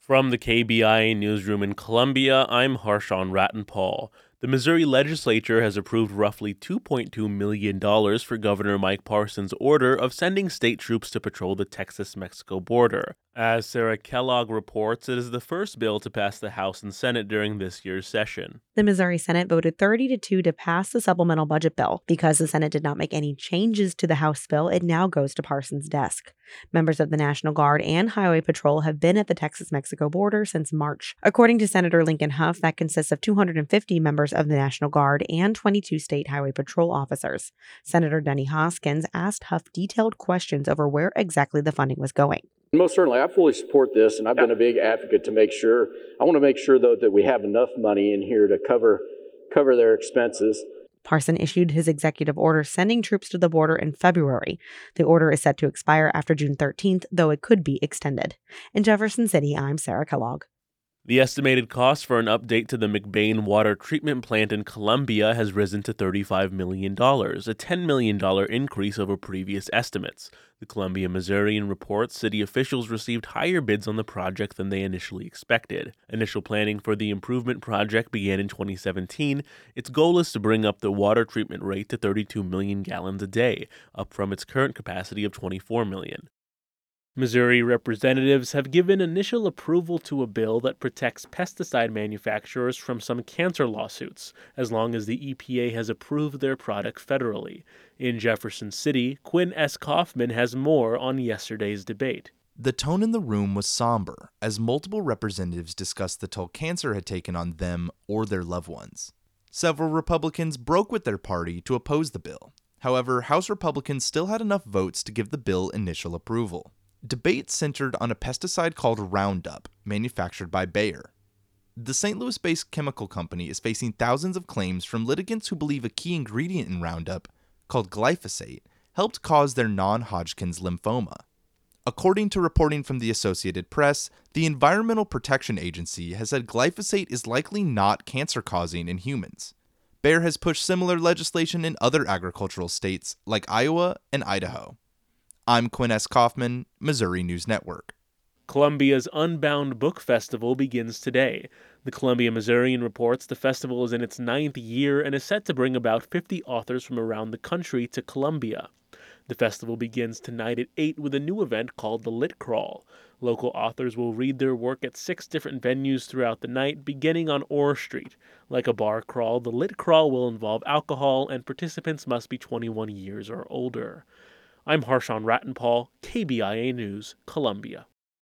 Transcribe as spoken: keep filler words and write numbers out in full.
From the K B I A newsroom in Columbia, I'm Harshawn Rattenpaul. The Missouri legislature has approved roughly two point two million dollars for Governor Mike Parson's order of sending state troops to patrol the Texas-Mexico border. As Sarah Kellogg reports, it is the first bill to pass the House and Senate during this year's session. The Missouri Senate voted thirty to two to pass the supplemental budget bill. Because the Senate did not make any changes to the House bill, it now goes to Parson's desk. Members of the National Guard and Highway Patrol have been at the Texas-Mexico border since March. According to Senator Lincoln Hough, that consists of two hundred fifty members of the National Guard and twenty-two state Highway Patrol officers. Senator Denny Hoskins asked Hough detailed questions over where exactly the funding was going. Most certainly, I fully support this, and I've been a big advocate to make sure. I want to make sure, though, that we have enough money in here to cover cover their expenses. Parson issued his executive order sending troops to the border in February. The order is set to expire after June thirteenth, though it could be extended. In Jefferson City, I'm Sarah Kellogg. The estimated cost for an update to the McBain water treatment plant in Columbia has risen to thirty-five million dollars, a ten million dollars increase over previous estimates. The Columbia Missourian reports city officials received higher bids on the project than they initially expected. Initial planning for the improvement project began in twenty seventeen. Its goal is to bring up the water treatment rate to thirty-two million gallons a day, up from its current capacity of twenty-four million. Missouri representatives have given initial approval to a bill that protects pesticide manufacturers from some cancer lawsuits, as long as the E P A has approved their product federally. In Jefferson City, Quinn S. Kaufman has more on yesterday's debate. The tone in the room was somber, as multiple representatives discussed the toll cancer had taken on them or their loved ones. Several Republicans broke with their party to oppose the bill. However, House Republicans still had enough votes to give the bill initial approval. Debate centered on a pesticide called Roundup, manufactured by Bayer. The Saint Louis-based chemical company is facing thousands of claims from litigants who believe a key ingredient in Roundup, called glyphosate, helped cause their non-Hodgkin's lymphoma. According to reporting from the Associated Press, the Environmental Protection Agency has said glyphosate is likely not cancer-causing in humans. Bayer has pushed similar legislation in other agricultural states like Iowa and Idaho. I'm Quinn S. Kaufman, Missouri News Network. Columbia's Unbound Book Festival begins today. The Columbia Missourian reports the festival is in its ninth year and is set to bring about fifty authors from around the country to Columbia. The festival begins tonight at eight with a new event called the Lit Crawl. Local authors will read their work at six different venues throughout the night, beginning on Orr Street. Like a bar crawl, the Lit Crawl will involve alcohol, and participants must be twenty-one years or older. I'm Harshawn Rattenpaul, K B I A News, Columbia.